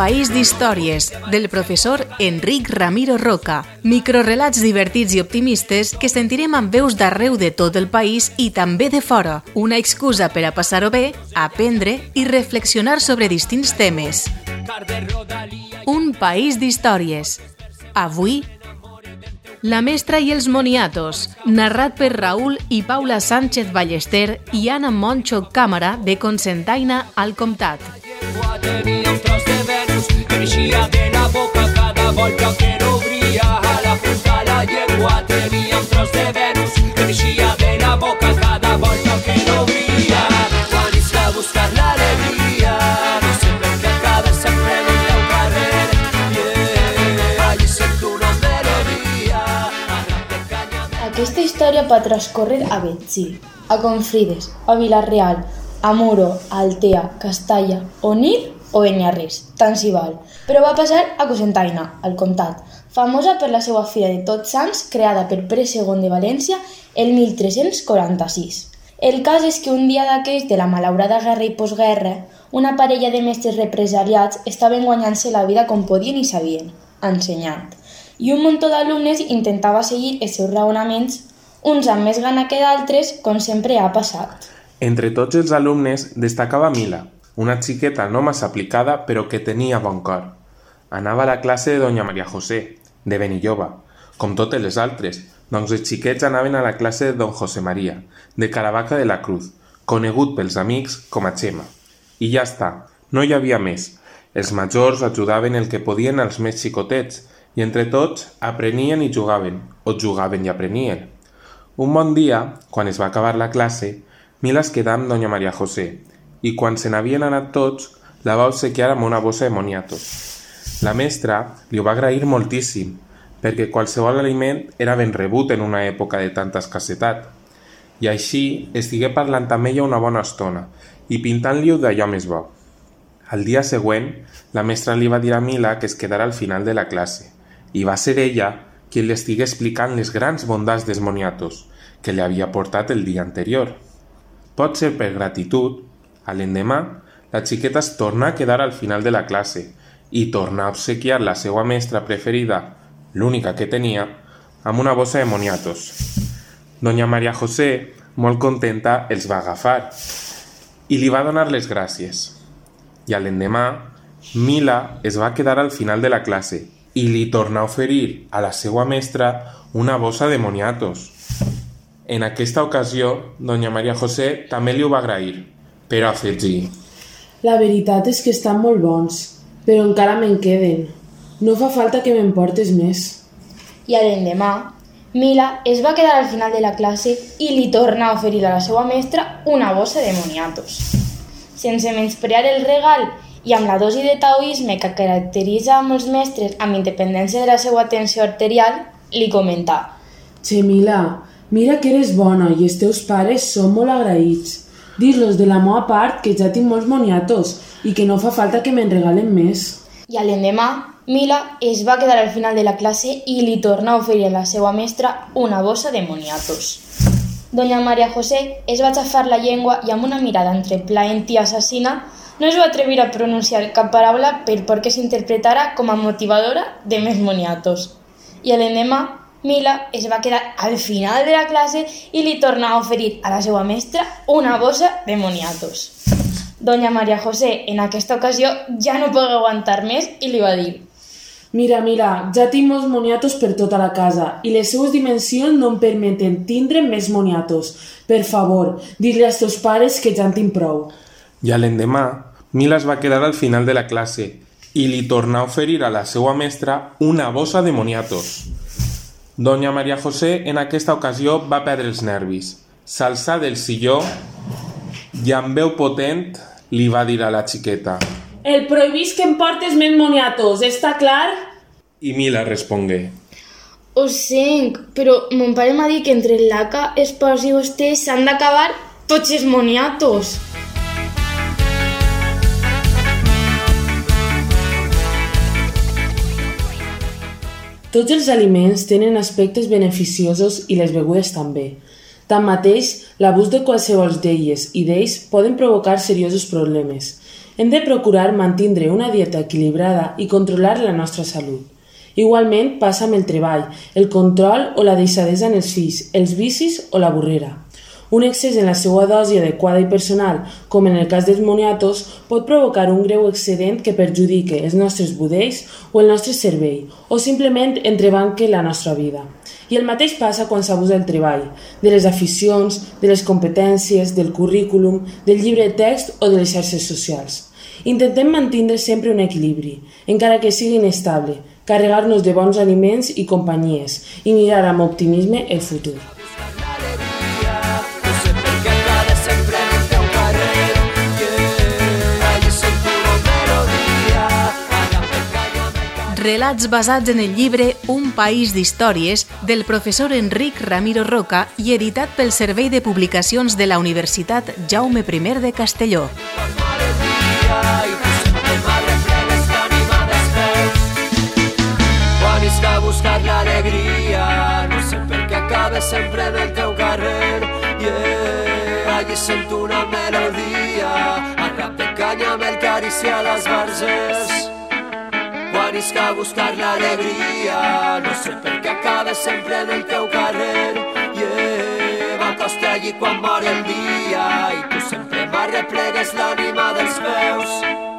país d'històries, del professor Enric Ramiro Roca. Microrelats divertits i optimistes que sentirem amb veus d'arreu de tot el país i també de fora. Una excusa per a passar-ho bé, aprendre i reflexionar sobre distints temes. Un país d'històries. Avui, La mestra i els moniatos, narrat per Raúl i Paula Sánchez Ballester i Anna Moncho Càmara de Cocentaina al Comtat. Tenia un tros de Venus que eixia de la boca cada volta que l'obria. A la punta la llengua tenia un tros de Venus que eixia de la boca cada volta que l'obria. Quan és a buscar l'alegria, no sempre que acaba sempre en el teu carrer. Allí sento una melodia. Aquesta història va transcórrer a Betxí, a Confrides, a Vila-real, a Muro, a Altea, Castalla, Onil o Beniarrés, tant s'hi val. Però va passar a Cocentaina, al Comtat, famosa per la seva fira de Tots Sants creada per Pere II de València el 1346. El cas és que un dia d'aquells de la malaurada guerra i postguerra, una parella de mestres represaliats estaven guanyant-se la vida com podien i sabien, ensenyant. I un muntó d'alumnes intentava seguir els seus raonaments, uns amb més gana que d'altres, com sempre ha passat. Entre tots els alumnes destacava Mila, una xiqueta no massa aplicada però que tenia bon cor. Anava a la classe de Doña María José, de Benilloba, com totes les altres, doncs els xiquets anaven a la classe de Don José María, de Caravaca de la Cruz, conegut pels amics com a Xema. I ja està, no hi havia més. Els majors ajudaven el que podien als més xicotets i entre tots aprenien i jugaven, o jugaven i aprenien. Un bon dia, quan es va acabar la classe, Mila es quedà amb Doña María José i quan se n'havien anat tots la va obsequiar amb una bossa de moniatos. La mestra li ho va agrair moltíssim perquè qualsevol aliment era ben rebut en una època de tanta escassetat i així estigué parlant amb ella una bona estona i pintant-li-ho d'allò més bo. Al dia següent, la mestra li va dir a Mila que es quedara al final de la classe i va ser ella qui li estigué explicant les grans bondats dels moniatos que li havia portat el dia anterior. Pot ser per gratitud, a l'endemà, la xiqueta es torna a quedar al final de la classe i torna a obsequiar la seva mestra preferida, l'única que tenia, amb una bossa de moniatos. Doña María José, molt contenta, els va agafar i li va donar les gràcies. I a l'endemà, Mila es va quedar al final de la classe i li torna a oferir a la seva mestra una bossa de moniatos. En aquesta ocasió, Doña María José també li ho va agrair, però afegí: La veritat és que estan molt bons, però encara me'n queden. No fa falta que me'n portes més. I a l'endemà, Mila es va quedar al final de la classe i li torna a oferir a la seva mestra una bossa de moniatos. Sense menysprear el regal i amb la dosi de taoisme que caracteritza molts mestres amb independència de la seva tensió arterial, li comentà: Che, Mila, mira que eres bona i els teus pares són molt agraïts. Dis-los de la meva part que ja tinc molts moniatos i que no fa falta que me'n regalen més. I a l'endemà, Mila es va quedar al final de la classe i li torna a oferir a la seva mestra una bossa de moniatos. Doña María José es va aixafar la llengua i amb una mirada entre plaent i assassina no es va atrevir a pronunciar cap paraula per por que s'interpretara com a motivadora de més moniatos. I a l'endemà, Mila es va quedar al final de la classe i li torna a oferir a la seva mestra una bossa de moniatos. Doña María José, en aquesta ocasió, ja no pogué aguantar més i li va dir: Mira, ja tinc molts moniatos per tota la casa i les seues dimensions no em permeten tindre més moniatos. Per favor, dis-li als teus pares que ja en tinc prou. I a l'endemà, Mila es va quedar al final de la classe i li torna a oferir a la seva mestra una bossa de moniatos. Doña María José en aquesta ocasió va perdre els nervis, s'alçà del silló i amb veu potent li va dir a la xiqueta: El prohibís que em portes més moniatos, està clar? I Mila respongué: Ho sent, però mon pare m'ha dit que entre l'Aca, els pares i vostès s'han d'acabar tots els moniatos. Tots els aliments tenen aspectes beneficiosos i les begudes també. Tanmateix, l'abús de qualsevol d'elles i d'ells poden provocar seriosos problemes. Hem de procurar mantindre una dieta equilibrada i controlar la nostra salut. Igualment passa amb el treball, el control o la deixadesa en els fills, els vicis o la burrera. Un excés en la seva dosi adequada i personal, com en el cas dels moniatos, pot provocar un greu excedent que perjudique els nostres budells o el nostre cervell, o simplement entrebanque la nostra vida. I el mateix passa quan s'abusa del treball, de les aficions, de les competències, del currículum, del llibre de text o de les xarxes socials. Intentem mantenir sempre un equilibri, encara que sigui inestable, carregar-nos de bons aliments i companyies i mirar amb optimisme el futur. Relats basats en el llibre Un país d'històries del professor Enric Ramiro Roca i editat pel Servei de Publicacions de la Universitat Jaume I de Castelló. Quan isc a buscar l'alegria, no sé per què acaba sempre en el teu carrer. Allí sento una melodia, el rap de canya me acaricia les marges. Quan isc a buscar l'alegria, no sé per què acabes sempre en el teu carrer. M'acosto allí quan mor el dia i tu sempre m'arreplegues l'ànima dels meus.